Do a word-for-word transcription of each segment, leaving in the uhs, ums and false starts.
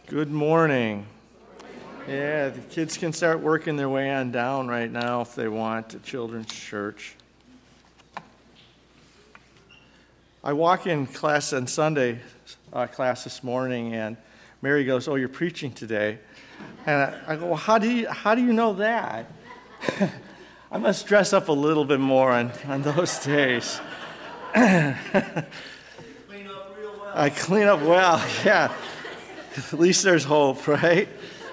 Good morning. Yeah, the kids can start working their way on down right now if they want to Children's Church. I walk in class on Sunday uh, class this morning, and Mary goes, "Oh, you're preaching today." And I, I go, well, how do you how do you know that? I must dress up a little bit more on, on those days. Clean up real well. I clean up well, yeah. At least there's hope, right?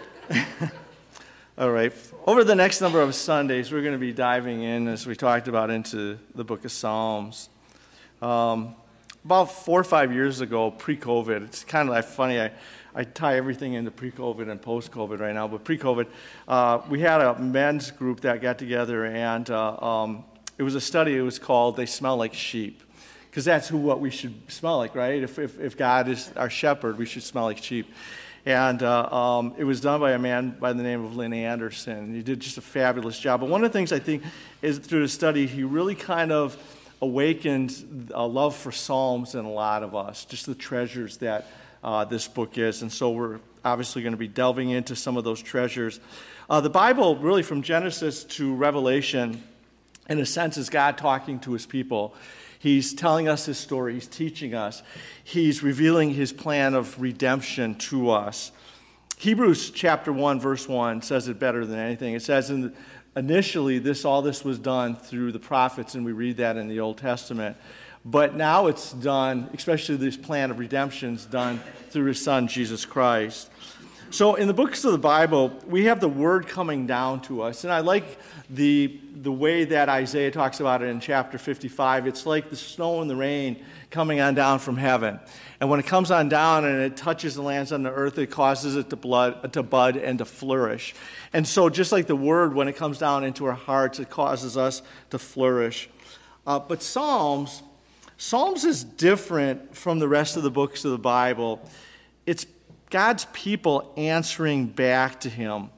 All right. Over the next number of Sundays, we're going to be diving in, as we talked about, into the book of Psalms. Um, about four or five years ago, pre-COVID, it's kind of like funny, I, I tie everything into pre-COVID and post-COVID right now, but pre-COVID, uh, we had a men's group that got together, and uh, um, it was a study. It was called They Smell Like Sheep, because that's who what we should smell like, right? If, if, if God is our shepherd, we should smell like sheep. And uh, um, it was done by a man by the name of Lynn Anderson. He did just a fabulous job. But one of the things I think is through the study, he really kind of awakened a love for Psalms in a lot of us, just the treasures that uh, this book is. And so we're obviously going to be delving into some of those treasures. Uh, the Bible, really from Genesis to Revelation, in a sense, is God talking to his people. He's telling us his story. He's teaching us. He's revealing his plan of redemption to us. Hebrews chapter one, verse one says it better than anything. It says, in the, initially, this all this was done through the prophets, and we read that in the Old Testament. But now it's done, especially this plan of redemption is done through his Son, Jesus Christ. So in the books of the Bible, we have the word coming down to us. And I like the the way that Isaiah talks about it in chapter fifty-five. It's like the snow and the rain coming on down from heaven. And when it comes on down and it touches and lands on the earth, it causes it to, blood, to bud and to flourish. And so just like the word, when it comes down into our hearts, it causes us to flourish. Uh, but Psalms, Psalms is different from the rest of the books of the Bible. It's God's people answering back to him,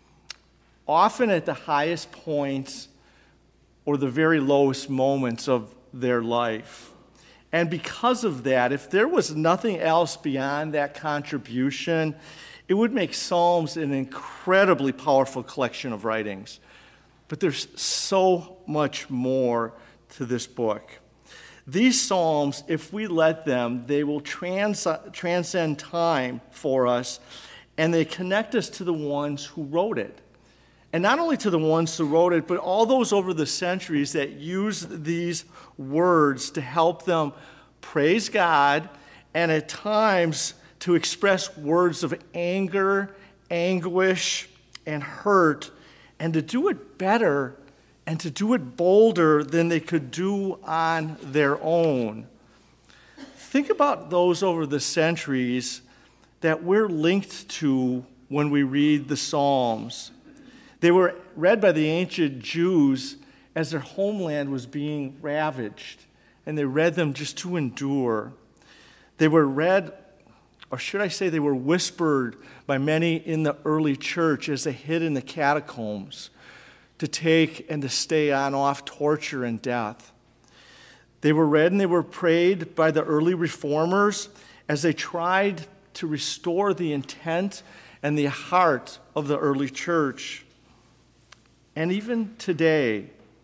often at the highest points or the very lowest moments of their life. And because of that, if there was nothing else beyond that contribution, it would make Psalms an incredibly powerful collection of writings. But there's so much more to this book. These Psalms, if we let them, they will trans- transcend time for us, and they connect us to the ones who wrote it. And not only to the ones who wrote it, but all those over the centuries that used these words to help them praise God, and at times to express words of anger, anguish, and hurt, and to do it better and to do it bolder than they could do on their own. Think about those over the centuries that we're linked to when we read the Psalms. They were read by the ancient Jews as their homeland was being ravaged, and they read them just to endure. They were read, or should I say they were whispered by many in the early church as they hid in the catacombs, to take and to stay on off torture and death. They were read and they were prayed by the early reformers as they tried to restore the intent and the heart of the early church. And even today,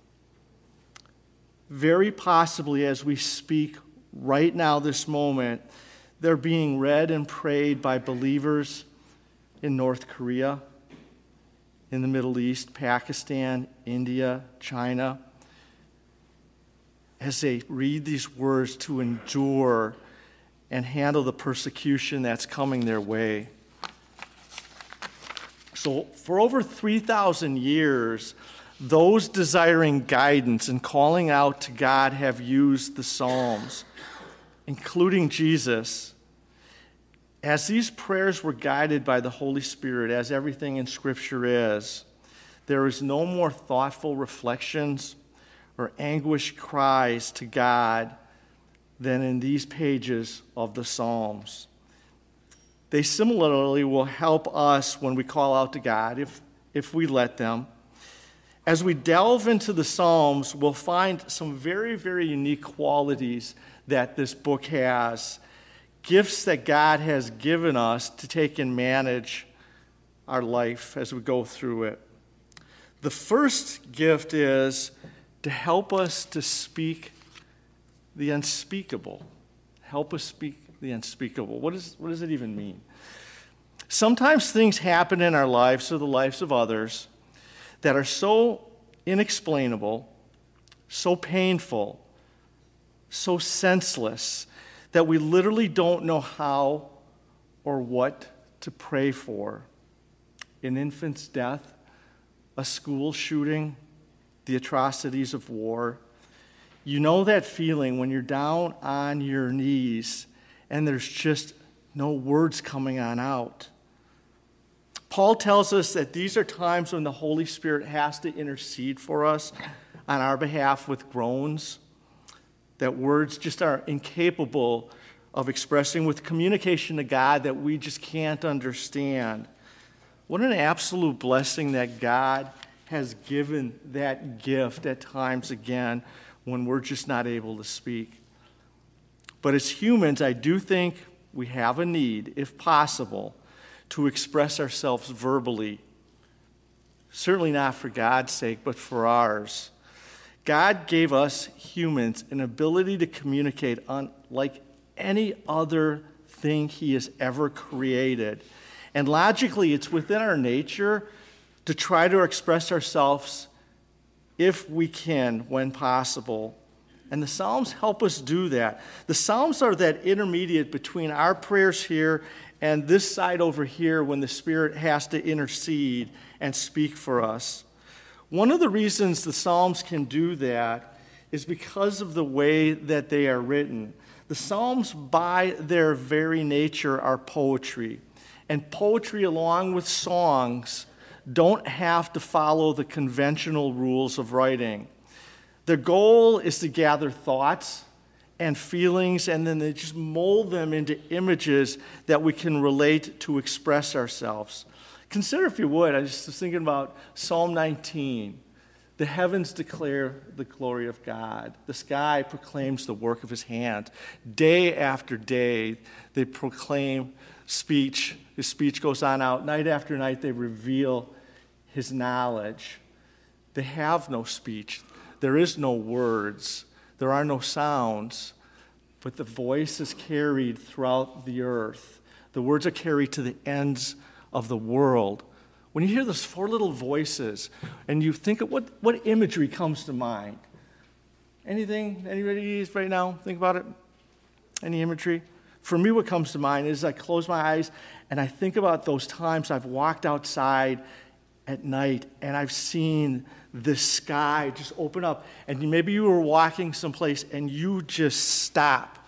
very possibly as we speak right now, this moment, they're being read and prayed by believers in North Korea, in the Middle East, Pakistan, India, China, as they read these words to endure and handle the persecution that's coming their way. So for over three thousand years, those desiring guidance and calling out to God have used the Psalms, including Jesus. As these prayers were guided by the Holy Spirit, as everything in Scripture is, there is no more thoughtful reflections or anguished cries to God than in these pages of the Psalms. They similarly will help us when we call out to God, if, if we let them. As we delve into the Psalms, we'll find some very, very unique qualities that this book has, gifts that God has given us to take and manage our life as we go through it. The first gift is to help us to speak the unspeakable. Help us speak the unspeakable. What, is, what does it even mean? Sometimes things happen in our lives or the lives of others that are so inexplainable, so painful, so senseless, that we literally don't know how or what to pray for. An infant's death, a school shooting, the atrocities of war. You know that feeling when you're down on your knees and there's just no words coming on out. Paul tells us that these are times when the Holy Spirit has to intercede for us on our behalf with groans, that words just are incapable of expressing, with communication to God that we just can't understand. What an absolute blessing that God has given that gift at times again when we're just not able to speak. But as humans, I do think we have a need, if possible, to express ourselves verbally. Certainly not for God's sake, but for ours. God gave us humans an ability to communicate unlike any other thing He has ever created. And logically, it's within our nature to try to express ourselves if we can, when possible. And the Psalms help us do that. The Psalms are that intermediate between our prayers here and this side over here when the Spirit has to intercede and speak for us. One of the reasons the Psalms can do that is because of the way that they are written. The Psalms, by their very nature, are poetry. And poetry, along with songs, don't have to follow the conventional rules of writing. Their goal is to gather thoughts and feelings, and then they just mold them into images that we can relate to express ourselves. Consider, if you would, I just was thinking about Psalm nineteen. The heavens declare the glory of God. The sky proclaims the work of His hand. Day after day, they proclaim speech. His speech goes on out. Night after night, they reveal His knowledge. They have no speech. There is no words. There are no sounds. But the voice is carried throughout the earth. The words are carried to the ends of the world. When you hear those four little voices and you think of what, what imagery comes to mind? Anything? Anybody right now? Think about it. Any imagery? For me, what comes to mind is I close my eyes and I think about those times I've walked outside at night and I've seen the sky just open up. And maybe you were walking someplace and you just stop.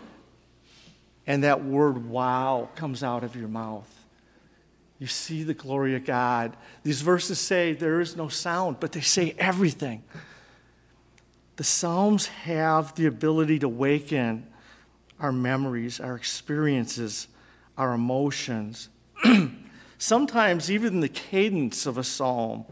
And that word, wow, comes out of your mouth. You see the glory of God. These verses say there is no sound, but they say everything. The Psalms have the ability to waken our memories, our experiences, our emotions. Sometimes even the cadence of a psalm,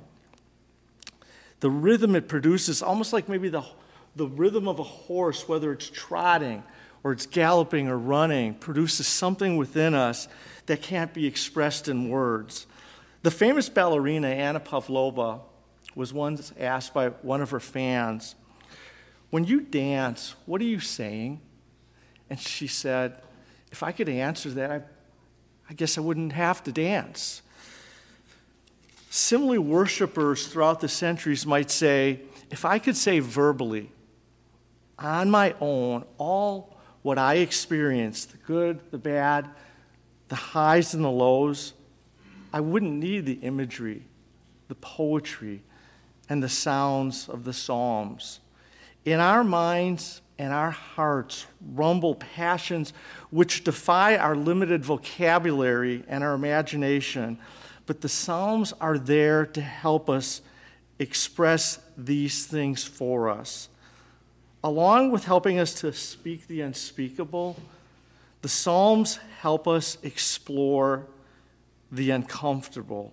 the rhythm it produces, almost like maybe the, the rhythm of a horse, whether it's trotting or it's galloping or running, produces something within us that can't be expressed in words. The famous ballerina Anna Pavlova was once asked by one of her fans, "When you dance, what are you saying?" And she said, "If I could answer that, I, I guess I wouldn't have to dance." Similarly, worshipers throughout the centuries might say, if I could say verbally, on my own, all what I experienced, the good, the bad, the highs and the lows, I wouldn't need the imagery, the poetry, and the sounds of the Psalms. In our minds and our hearts rumble passions which defy our limited vocabulary and our imagination, but the Psalms are there to help us express these things for us. Along with helping us to speak the unspeakable, the Psalms help us explore the uncomfortable.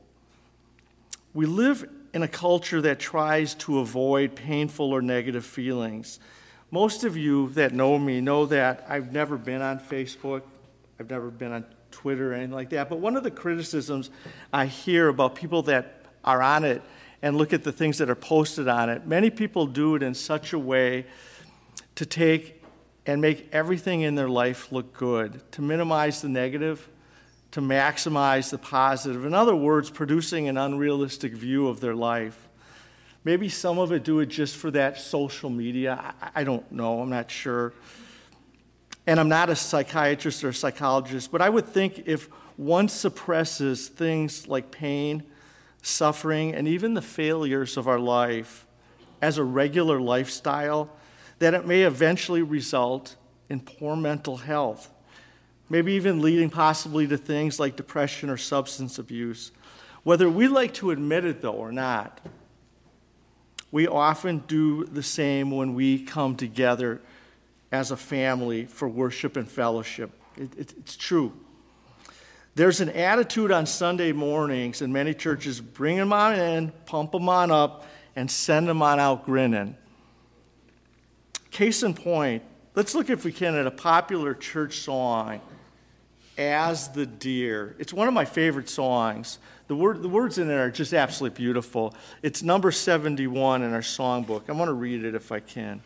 We live in a culture that tries to avoid painful or negative feelings. Most of you that know me know that I've never been on Facebook. I've never been on Twitter or anything like that, but one of the criticisms I hear about people that are on it and look at the things that are posted on it, many people do it in such a way to take and make everything in their life look good, to minimize the negative, to maximize the positive. In other words, producing an unrealistic view of their life. Maybe some of it do it just for that social media. I, I don't know. I'm not sure. And I'm not a psychiatrist or a psychologist, but I would think if one suppresses things like pain, suffering, and even the failures of our life as a regular lifestyle, that it may eventually result in poor mental health, maybe even leading possibly to things like depression or substance abuse. Whether we like to admit it, though, or not, we often do the same when we come together as a family for worship and fellowship. It, it, it's true. There's an attitude on Sunday mornings in many churches, bring them on in, pump them on up, and send them on out grinning. Case in point, let's look if we can at a popular church song, As the Deer. It's one of my favorite songs. The, word, the words in it are just absolutely beautiful. It's number seventy-one in our songbook. I want to read it if I can.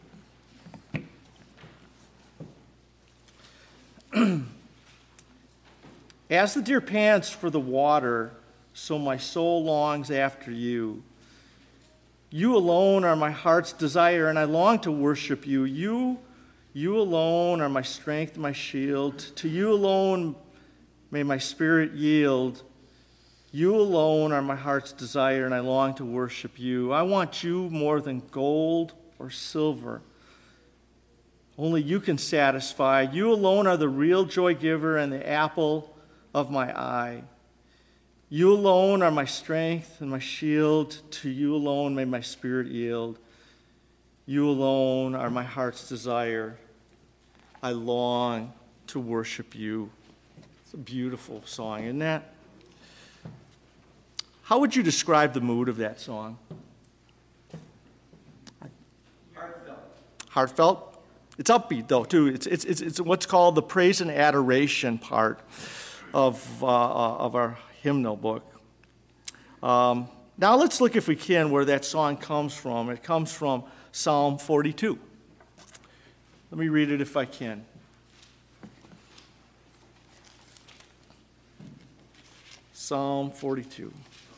As the deer pants for the water, so my soul longs after you. You alone are my heart's desire, and I long to worship you. You, you alone are my strength, my shield. To you alone may my spirit yield. You alone are my heart's desire, and I long to worship you. I want you more than gold or silver. Only you can satisfy. You alone are the real joy giver and the apple of my eye. You alone are my strength and my shield. To you alone may my spirit yield. You alone are my heart's desire. I long to worship you. It's a beautiful song, isn't that? How would you describe the mood of that song? Heartfelt. Heartfelt? It's upbeat, though, too. It's, it's, it's, it's what's called the praise and adoration part of, uh, of our hymnal book. Um, now let's look, if we can, where that song comes from. It comes from Psalm forty-two. Let me read it if I can. Psalm forty-two.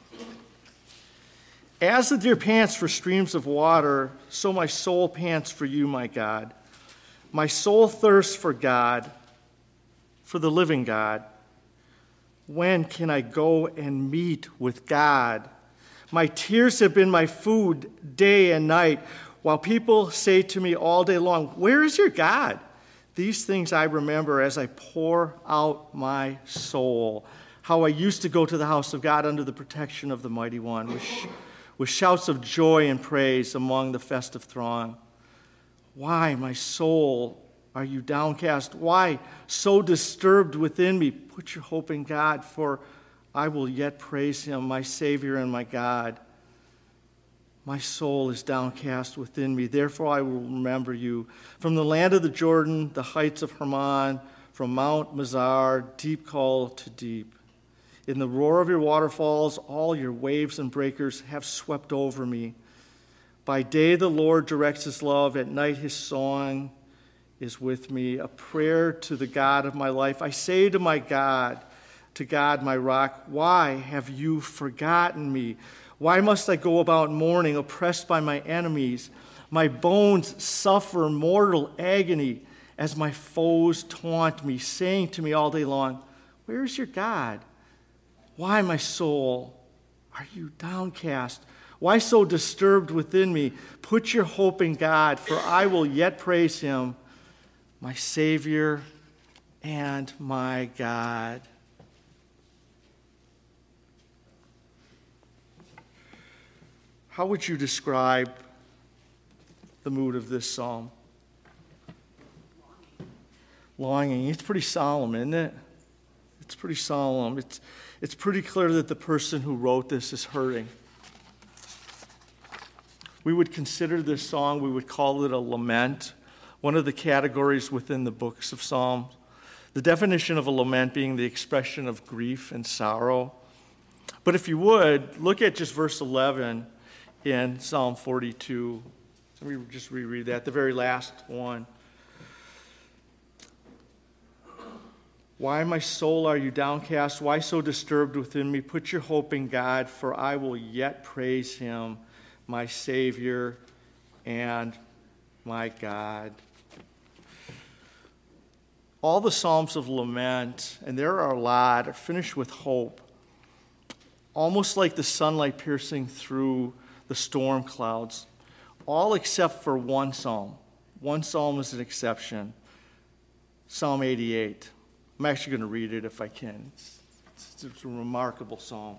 As the deer pants for streams of water, so my soul pants for you, my God. My soul thirsts for God, for the living God. When can I go and meet with God? My tears have been my food day and night, while people say to me all day long, where is your God? These things I remember as I pour out my soul, how I used to go to the house of God under the protection of the Mighty One, with, sh- with shouts of joy and praise among the festive throng. Why, my soul, are you downcast? Why so disturbed within me? Put your hope in God, for I will yet praise him, my Savior and my God. My soul is downcast within me, therefore I will remember you. From the land of the Jordan, the heights of Hermon, from Mount Mizar, deep call to deep. In the roar of your waterfalls, all your waves and breakers have swept over me. By day the Lord directs his love, at night his song is with me, a prayer to the God of my life. I say to my God, to God my rock, why have you forgotten me? Why must I go about mourning, oppressed by my enemies? My bones suffer mortal agony as my foes taunt me, saying to me all day long, where is your God? Why, my soul, are you downcast? Why so disturbed within me? Put your hope in God, for I will yet praise him, my Savior and my God. How would you describe the mood of this psalm? Longing. It's pretty solemn, isn't it? It's pretty solemn. It's, it's pretty clear that the person who wrote this is hurting. We would consider this song, we would call it a lament, one of the categories within the books of Psalms. The definition of a lament being the expression of grief and sorrow. But if you would, look at just verse eleven in Psalm forty-two. Let me just reread that, the very last one. Why, my soul, are you downcast? Why so disturbed within me? Put your hope in God, for I will yet praise him, my Savior and my God. All the Psalms of lament, and there are a lot, are finished with hope. Almost like the sunlight piercing through the storm clouds. All except for one psalm. One psalm is an exception. Psalm eighty-eight. I'm actually going to read it if I can. It's, it's, it's a remarkable psalm.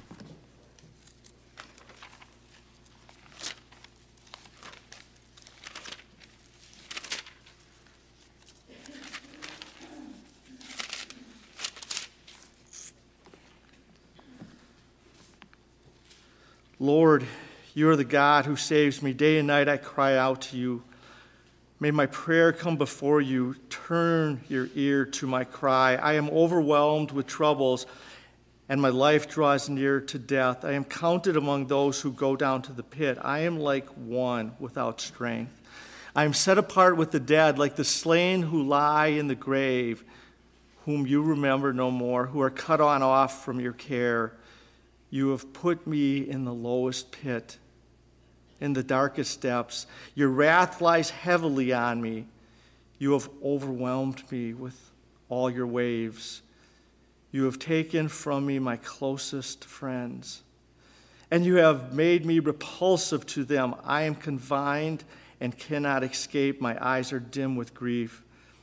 Lord, you are the God who saves me. Day and night I cry out to you. May my prayer come before you. Turn your ear to my cry. I am overwhelmed with troubles, and my life draws near to death. I am counted among those who go down to the pit. I am like one without strength. I am set apart with the dead, like the slain who lie in the grave, whom you remember no more, who are cut on off from your care. You have put me in the lowest pit, in the darkest depths. Your wrath lies heavily on me. You have overwhelmed me with all your waves. You have taken from me my closest friends, and you have made me repulsive to them. I am confined and cannot escape. My eyes are dim with grief.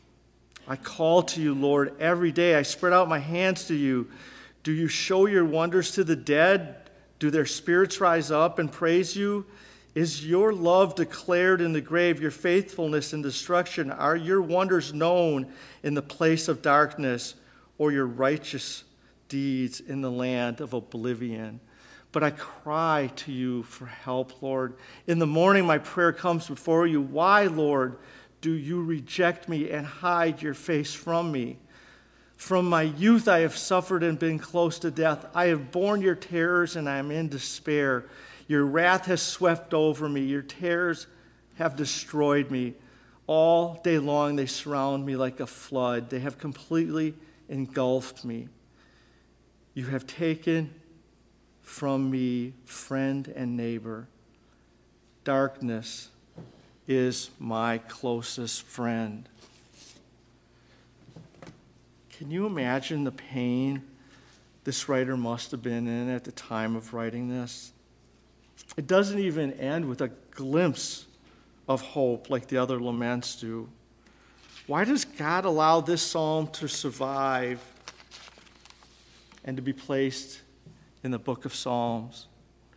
I call to you, Lord, every day. I spread out my hands to you. Do you show your wonders to the dead? Do their spirits rise up and praise you? Is your love declared in the grave, your faithfulness in destruction? Are your wonders known in the place of darkness, or your righteous deeds in the land of oblivion? But I cry to you for help, Lord. In the morning my prayer comes before you. Why, Lord, do you reject me and hide your face from me? From my youth I have suffered and been close to death. I have borne your terrors and I am in despair. Your wrath has swept over me. Your terrors have destroyed me. All day long they surround me like a flood. They have completely engulfed me. You have taken from me friend and neighbor. Darkness is my closest friend. Can you imagine the pain this writer must have been in at the time of writing this? It doesn't even end with a glimpse of hope like the other laments do. Why does God allow this psalm to survive and to be placed in the book of Psalms?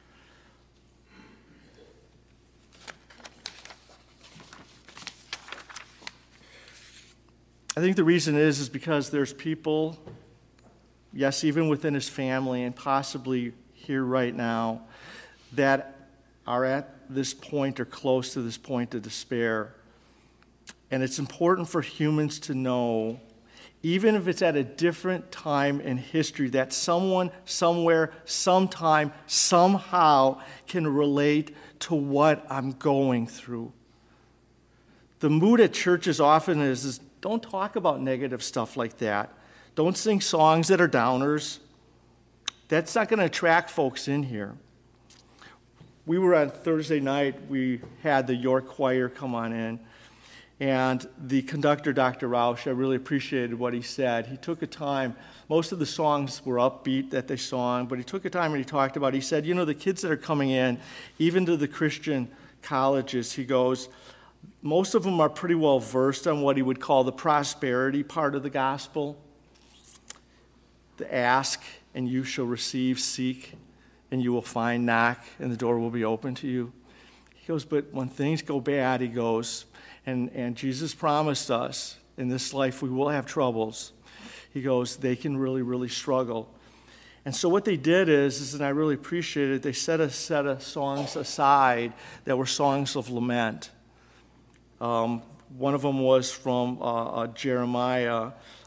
I think the reason is, is because there's people, yes, even within his family and possibly here right now, that are at this point or close to this point of despair. And it's important for humans to know, even if it's at a different time in history, that someone, somewhere, sometime, somehow can relate to what I'm going through. The mood at churches often is, is don't talk about negative stuff like that. Don't sing songs that are downers. That's not going to attract folks in here. We were on Thursday night, we had the York Choir come on in, and the conductor, Doctor Rausch, I really appreciated what he said. He took a time, most of the songs were upbeat that they sang, but he took a time and he talked about, he said, you know, the kids that are coming in, even to the Christian colleges, he goes, most of them are pretty well versed on what he would call the prosperity part of the gospel. The ask and you shall receive, seek and you will find, knock, and the door will be open to you. He goes, but when things go bad, he goes, and, and Jesus promised us in this life we will have troubles. He goes, they can really, really struggle. And so what they did is, is and I really appreciate it, they set a set of songs aside that were songs of lament. Um, one of them was from uh, uh, Jeremiah,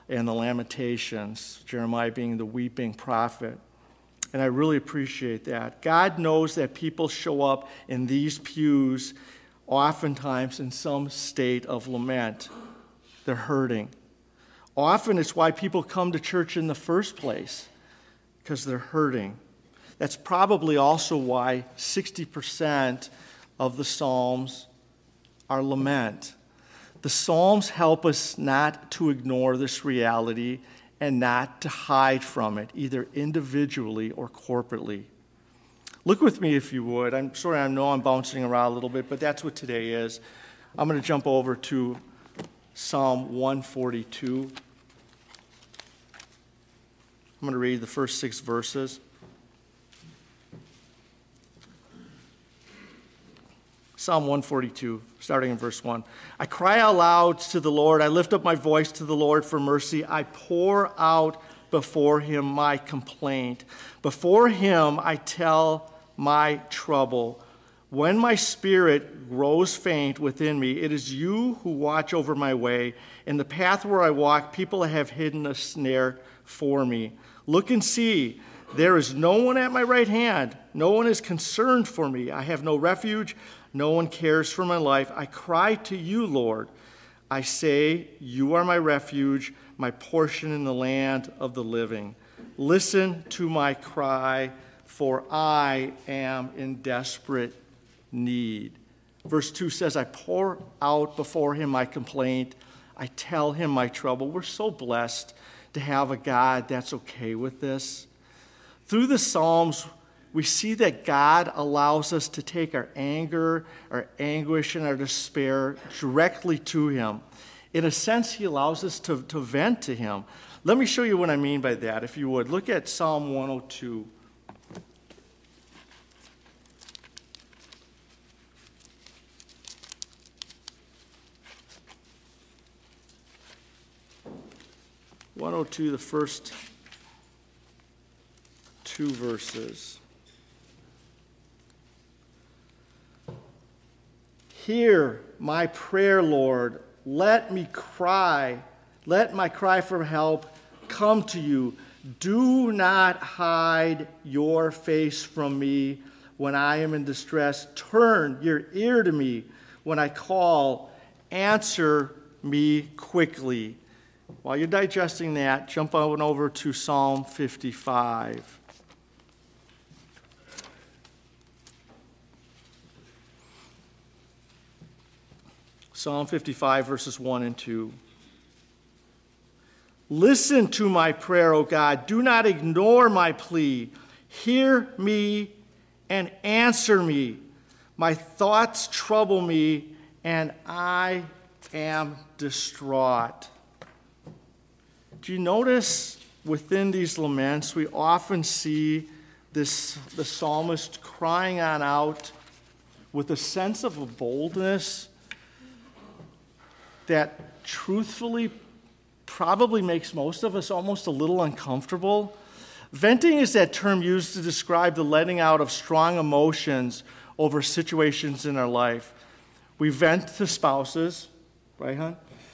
and the Lamentations, Jeremiah being the weeping prophet. And I really appreciate that. God knows that people show up in these pews oftentimes in some state of lament. They're hurting. Often it's why people come to church in the first place, because they're hurting. That's probably also why sixty percent of the Psalms are lament. The Psalms help us not to ignore this reality and not to hide from it, either individually or corporately. Look with me if you would. I'm sorry, I know I'm bouncing around a little bit, but that's what today is. I'm going to jump over to Psalm one forty-two. I'm going to read the first six verses. Psalm one forty-two, starting in verse one. I cry out loud to the Lord. I lift up my voice to the Lord for mercy. I pour out before him my complaint. Before him I tell my trouble. When my spirit grows faint within me, it is you who watch over my way. In the path where I walk, people have hidden a snare for me. Look and see. There is no one at my right hand. No one is concerned for me. I have no refuge. No one cares for my life. I cry to you, Lord. I say, you are my refuge, my portion in the land of the living. Listen to my cry, for I am in desperate need. Verse two says, I pour out before him my complaint. I tell him my trouble. We're so blessed to have a God that's okay with this. Through the Psalms, we see that God allows us to take our anger, our anguish, and our despair directly to him. In a sense, he allows us to, to vent to him. Let me show you what I mean by that, if you would. Look at Psalm one oh two. one oh two, the first two verses. Hear my prayer, Lord. Let me cry. Let my cry for help come to you. Do not hide your face from me when I am in distress. Turn your ear to me when I call. Answer me quickly. While you're digesting that, jump on over to Psalm fifty-five. Psalm fifty-five, verses one and two. Listen to my prayer, O God. Do not ignore my plea. Hear me and answer me. My thoughts trouble me, and I am distraught. Do you notice within these laments, we often see this the psalmist crying on out with a sense of a boldness that truthfully probably makes most of us almost a little uncomfortable. Venting is that term used to describe the letting out of strong emotions over situations in our life. We vent to spouses, right, hon?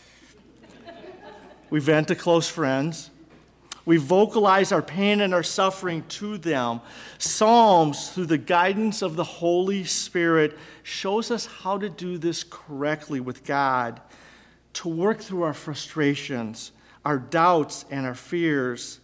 We vent to close friends. We vocalize our pain and our suffering to them. Psalms, through the guidance of the Holy Spirit, shows us how to do this correctly with God, to work through our frustrations, our doubts, and our fears.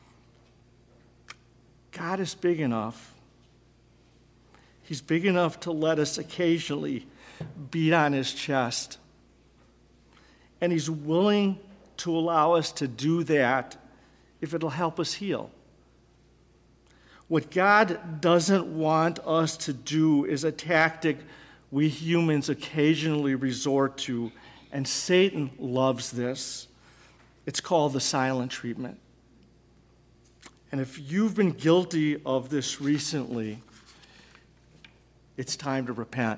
God is big enough. He's big enough to let us occasionally beat on his chest. And he's willing to allow us to do that if it'll help us heal. What God doesn't want us to do is a tactic we humans occasionally resort to, and Satan loves this. It's called the silent treatment. And if you've been guilty of this recently, it's time to repent.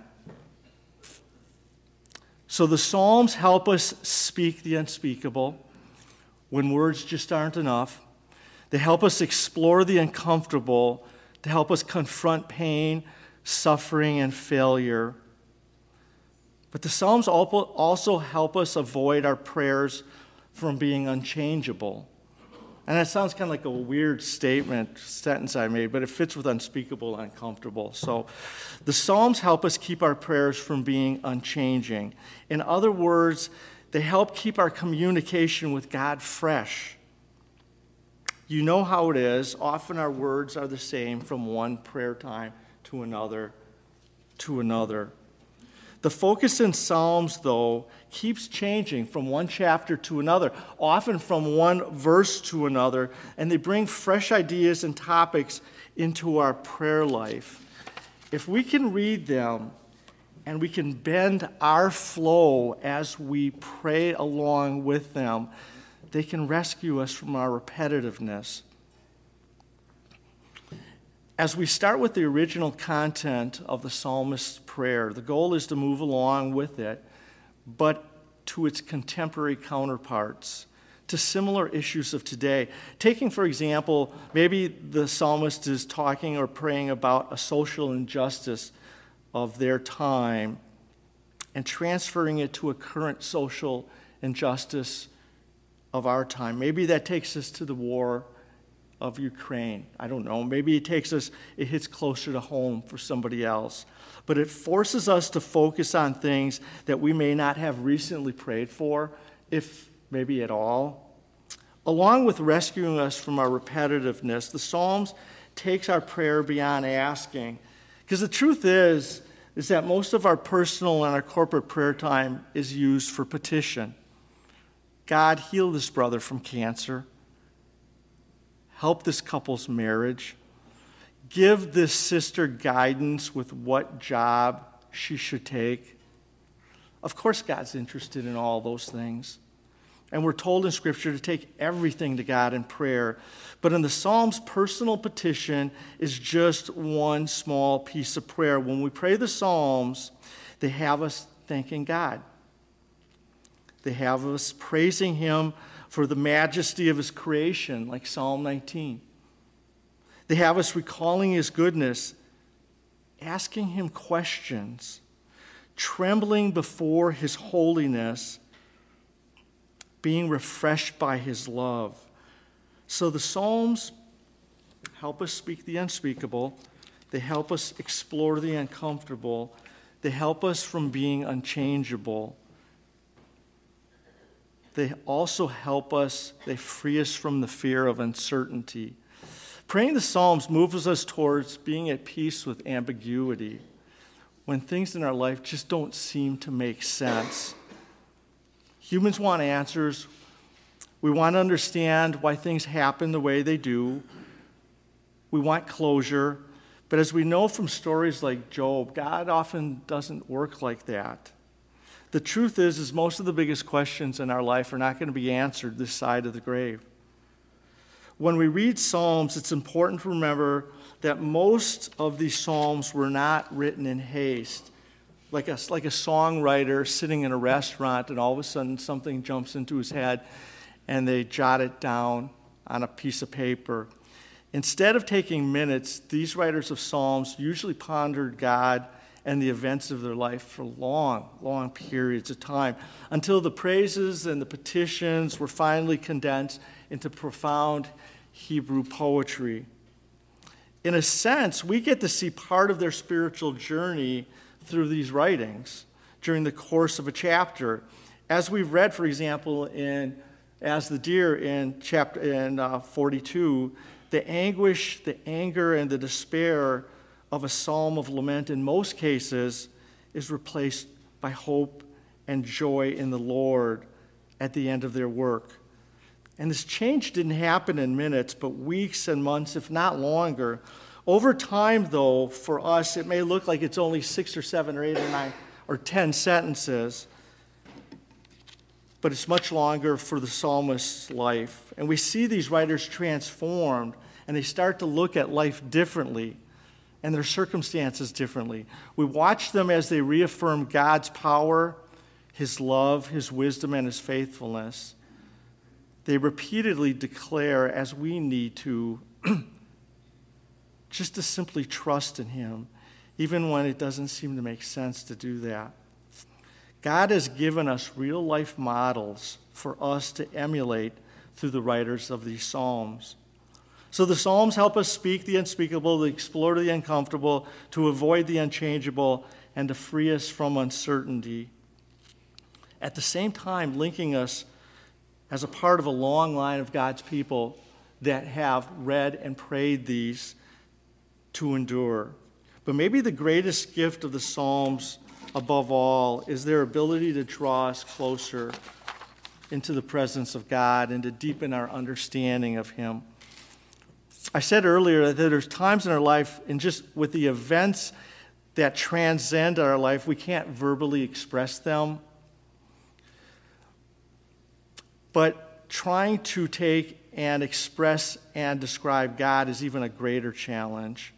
So the Psalms help us speak the unspeakable when words just aren't enough. They help us explore the uncomfortable, to help us confront pain, suffering, and failure. But the Psalms also help us avoid our prayers from being unchangeable. And that sounds kind of like a weird statement, sentence I made, but it fits with unspeakable and uncomfortable. So the Psalms help us keep our prayers from being unchanging. In other words, they help keep our communication with God fresh. You know how it is. Often our words are the same from one prayer time to another to another. The focus in Psalms, though, keeps changing from one chapter to another, often from one verse to another, and they bring fresh ideas and topics into our prayer life. If we can read them and we can bend our flow as we pray along with them, they can rescue us from our repetitiveness. As we start with the original content of the psalmist's prayer, the goal is to move along with it, but to its contemporary counterparts, to similar issues of today. Taking, for example, maybe the psalmist is talking or praying about a social injustice of their time and transferring it to a current social injustice of our time. Maybe that takes us to the war of Ukraine. I don't know. Maybe it takes us, it hits closer to home for somebody else. But it forces us to focus on things that we may not have recently prayed for, if maybe at all. Along with rescuing us from our repetitiveness, the Psalms takes our prayer beyond asking. Because the truth is, is that most of our personal and our corporate prayer time is used for petition. God, heal this brother from cancer. Help this couple's marriage. Give this sister guidance with what job she should take. Of course, God's interested in all those things. And we're told in Scripture to take everything to God in prayer. But in the Psalms, personal petition is just one small piece of prayer. When we pray the Psalms, they have us thanking God. They have us praising Him for the majesty of His creation, like Psalm nineteen. They have us recalling His goodness, asking Him questions, trembling before His holiness, being refreshed by His love. So the Psalms help us speak the unspeakable. They help us explore the uncomfortable. They help us from being unchangeable. They also help us, they free us from the fear of uncertainty. Praying the Psalms moves us towards being at peace with ambiguity, when things in our life just don't seem to make sense. Humans want answers. We want to understand why things happen the way they do. We want closure. But as we know from stories like Job, God often doesn't work like that. The truth is, is most of the biggest questions in our life are not going to be answered this side of the grave. When we read Psalms, it's important to remember that most of these Psalms were not written in haste. Like a, like a songwriter sitting in a restaurant and all of a sudden something jumps into his head and they jot it down on a piece of paper. Instead of taking minutes, these writers of Psalms usually pondered God and the events of their life for long, long periods of time, until the praises and the petitions were finally condensed into profound Hebrew poetry. In a sense, we get to see part of their spiritual journey through these writings during the course of a chapter. As we've read, for example, in As the Deer in chapter in uh, forty-two, the anguish, the anger, and the despair of a psalm of lament in most cases is replaced by hope and joy in the Lord at the end of their work. And this change didn't happen in minutes, but weeks and months, if not longer. Over time, though, for us, it may look like it's only six or seven or eight or nine or ten sentences, but it's much longer for the psalmist's life. And we see these writers transformed, and they start to look at life differently and their circumstances differently. We watch them as they reaffirm God's power, His love, His wisdom, and His faithfulness. They repeatedly declare, as we need to, just to simply trust in Him, even when it doesn't seem to make sense to do that. God has given us real-life models for us to emulate through the writers of these Psalms. So the Psalms help us speak the unspeakable, to explore the uncomfortable, to avoid the unchangeable, and to free us from uncertainty. At the same time, linking us as a part of a long line of God's people that have read and prayed these to endure. But maybe the greatest gift of the Psalms, above all, is their ability to draw us closer into the presence of God and to deepen our understanding of Him. I said earlier that there's times in our life, and just with the events that transcend our life, we can't verbally express them. But trying to take and express and describe God is even a greater challenge.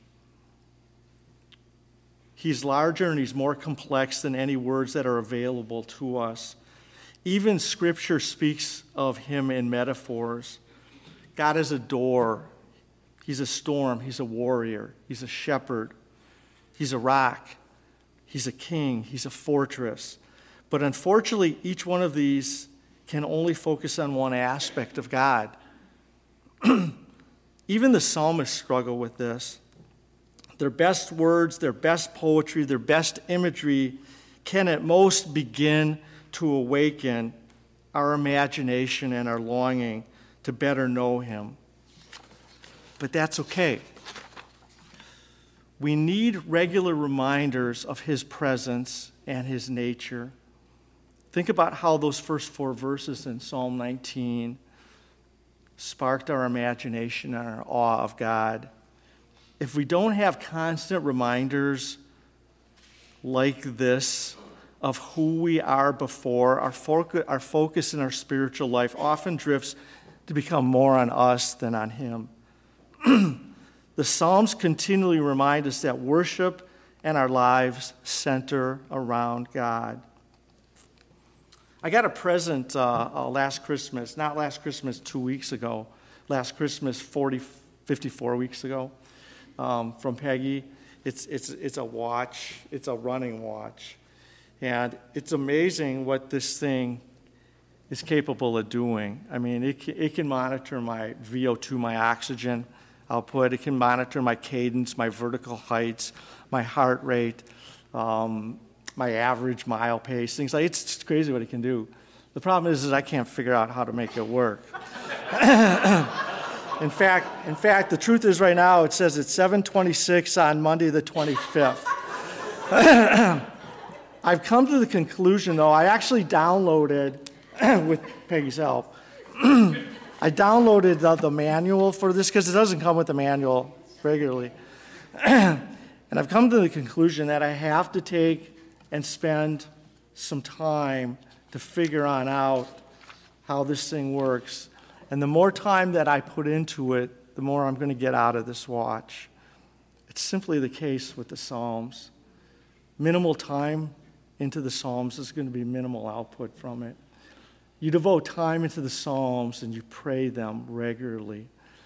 He's larger and He's more complex than any words that are available to us. Even Scripture speaks of Him in metaphors. God is a door. He's a storm. He's a warrior. He's a shepherd. He's a rock. He's a king. He's a fortress. But unfortunately, each one of these can only focus on one aspect of God. Even the psalmists struggle with this. Their best words, their best poetry, their best imagery can at most begin to awaken our imagination and our longing to better know Him. But that's okay. We need regular reminders of His presence and His nature. Think about how those first four verses in Psalm nineteen sparked our imagination and our awe of God. If we don't have constant reminders like this of who we are before, our focus, our focus in our spiritual life often drifts to become more on us than on Him. The Psalms continually remind us that worship and our lives center around God. I got a present uh, uh, last Christmas, not last Christmas two weeks ago, last Christmas forty, fifty-four weeks ago um, from Peggy. It's, it's, it's a watch. It's a running watch. And it's amazing what this thing is capable of doing. I mean, it can, it can monitor my V O two, my oxygen output. It can monitor my cadence, my vertical heights, my heart rate, um, my average mile pace, things like it's just crazy what it can do. The problem is, is I can't figure out how to make it work. in fact, in fact, the truth is right now it says it's seven twenty-six on Monday the twenty-fifth. I've come to the conclusion, though, I actually downloaded, with Peggy's help, I downloaded the, the manual for this because it doesn't come with the manual regularly. And I've come to the conclusion that I have to take and spend some time to figure on out how this thing works. And the more time that I put into it, the more I'm going to get out of this watch. It's simply the case with the Psalms. Minimal time into the Psalms is going to be minimal output from it. You devote time into the Psalms and you pray them regularly.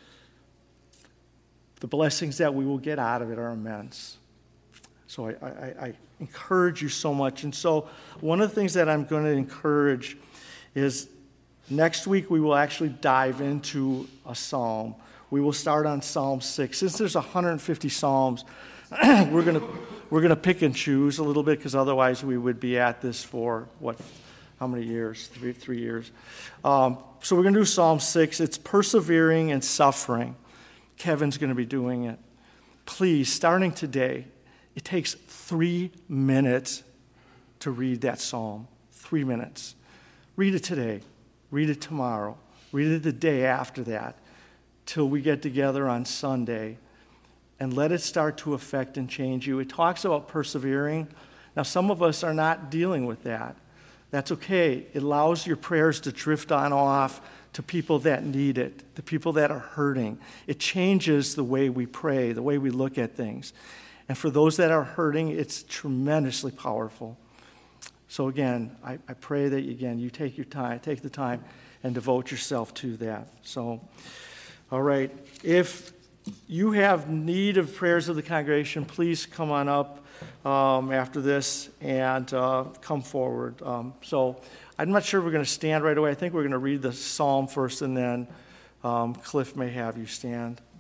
The blessings that we will get out of it are immense. So I, I, I encourage you so much. And so one of the things that I'm going to encourage is next week we will actually dive into a psalm. We will start on Psalm six. Since there's one hundred fifty psalms, we're going to we're going to pick and choose a little bit because otherwise we would be at this for, what, how many years? Three, three years. Um, so we're going to do Psalm six. It's persevering and suffering. Kevin's going to be doing it. Please, starting today, it takes three minutes to read that psalm. Three minutes. Read it today. Read it tomorrow. Read it the day after that till we get together on Sunday. And let it start to affect and change you. It talks about persevering. Now, some of us are not dealing with that. That's okay. It allows your prayers to drift on off to people that need it, the people that are hurting. It changes the way we pray, the way we look at things. And for those that are hurting, it's tremendously powerful. So again, I, I pray that, again, you take your time, take the time and devote yourself to that. So, all right. If you have need of prayers of the congregation, please come on up. um, after this and uh, come forward. Um, so I'm not sure if we're going to stand right away. I think we're going to read the psalm first, and then um, Cliff may have you stand.